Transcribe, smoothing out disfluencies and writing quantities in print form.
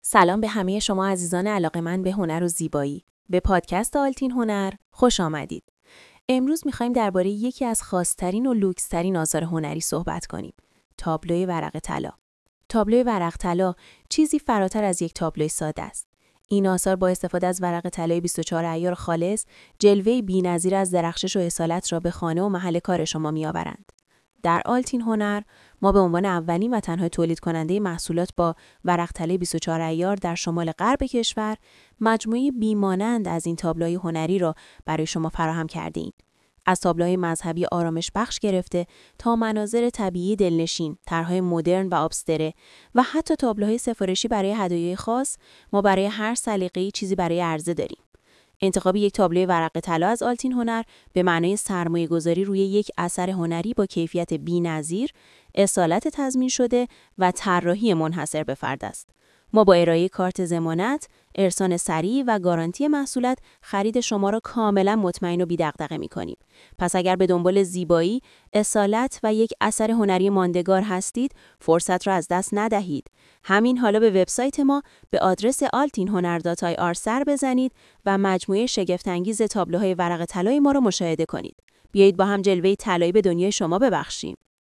سلام به همه شما عزیزان علاقه‌مند به هنر و زیبایی. به پادکست آلتین هنر خوش آمدید. امروز می‌خوایم درباره یکی از خاص‌ترین و لوکس‌ترین آثار هنری صحبت کنیم. تابلوی ورق طلا. تابلوی ورق طلا چیزی فراتر از یک تابلوی ساده است. این آثار با استفاده از ورق طلای 24 عیار خالص، جلوه‌ای بی‌نظیر از درخشش و اصالت را به خانه و محل کار شما می‌آورند. در آلتین هنر ما به عنوان اولین و تنها تولید کننده محصولات با ورق طلای 24 عیار در شمال غرب کشور مجموعه بیمانند از این تابلوهای هنری را برای شما فراهم کرده‌ایم. از تابلوهای مذهبی آرامش بخش گرفته تا مناظر طبیعی دلنشین، طرح‌های مدرن و آبستره و حتی تابلوهای سفارشی برای هدایای خاص، ما برای هر سلیقه‌ای چیزی برای عرضه داریم. انتخاب یک تابلوی ورق طلا از آلتین هنر به معنای سرمایه‌گذاری روی یک اثر هنری با کیفیت بی‌نظیر، اصالت تضمین شده و طراحی منحصر به فرد است. ما با ارائه کارت ضمانت، ارسال سریع و گارانتی محصولات خرید شما را کاملا مطمئن و بی‌دغدغه می‌کنیم. پس اگر به دنبال زیبایی، اصالت و یک اثر هنری ماندگار هستید، فرصت را از دست ندهید. همین حالا به وبسایت ما به آدرس altinhonar.ir سر بزنید و مجموعه شگفت‌انگیز تابلوهای ورق طلای ما را مشاهده کنید. بیایید با هم جلوه طلایی به دنیای شما ببخشیم.